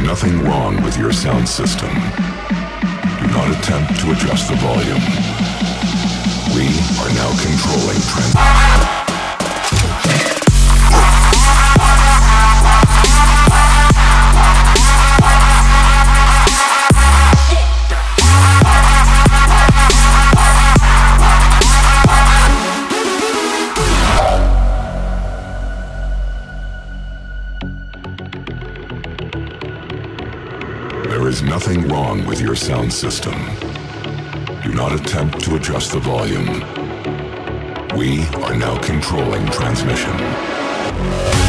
nothing wrong with your sound system. Do not attempt to adjust the volume. We are now controlling There is nothing wrong with your sound system. Do not attempt to adjust the volume. We are now controlling transmission.